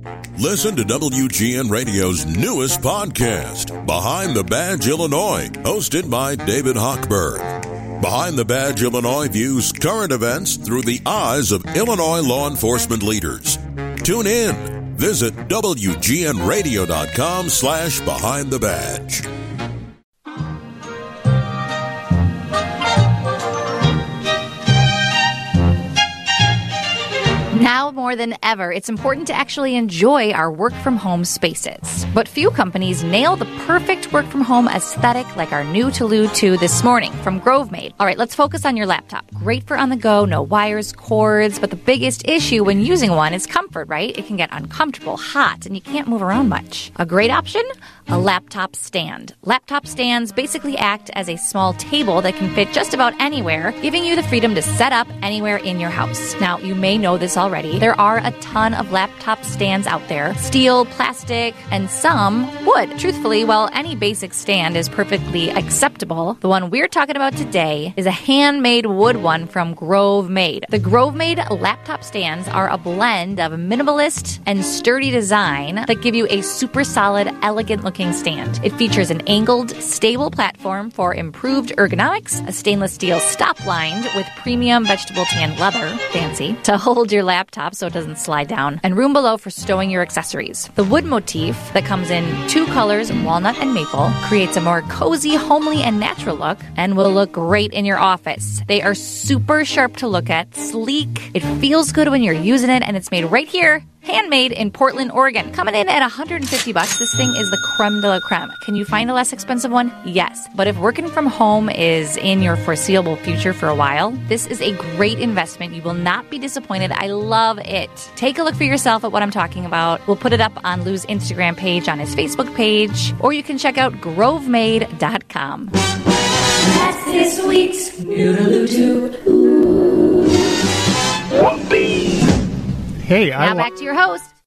Listen to WGN Radio's newest podcast, Behind the Badge Illinois, hosted by David Hochberg. Behind the Badge Illinois views current events through the eyes of Illinois law enforcement leaders. Tune in. Visit WGNRadio.com/Behind the Badge. Now more than ever, it's important to actually enjoy our work-from-home spaces. But few companies nail the perfect work-from-home aesthetic like our new Toulouse 2 this morning from GroveMade. All right, let's focus on your laptop. Great for on the go, no wires, cords, but the biggest issue when using one is comfort, right? It can get uncomfortable, hot, and you can't move around much. A great option? A laptop stand. Laptop stands basically act as a small table that can fit just about anywhere, giving you the freedom to set up anywhere in your house. Now, you may know this already. There are a ton of laptop stands out there. Steel, plastic, and some wood. Truthfully, while any basic stand is perfectly acceptable, the one we're talking about today is a handmade wood one from GroveMade. The GroveMade laptop stands are a blend of minimalist and sturdy design that give you a super solid, elegant-looking stand. It features an angled, stable platform for improved ergonomics, a stainless steel stop lined with premium vegetable tan leather, fancy, to hold your laptop so it doesn't slide down, and room below for stowing your accessories. The wood motif that comes in two colors, walnut and maple, creates a more cozy, homely, and natural look and will look great in your office. They are super sharp to look at, sleek, it feels good when you're using it, and it's made right here, handmade in Portland, Oregon. Coming in at $150, this thing is the creme de la creme. Can you find a less expensive one? Yes. But if working from home is in your foreseeable future for a while, this is a great investment. You will not be disappointed. I love it. Take a look for yourself at what I'm talking about. We'll put it up on Lou's Instagram page, on his Facebook page, or you can check out grovemade.com. That's this week's Noodaloo. Hey, now back to your host.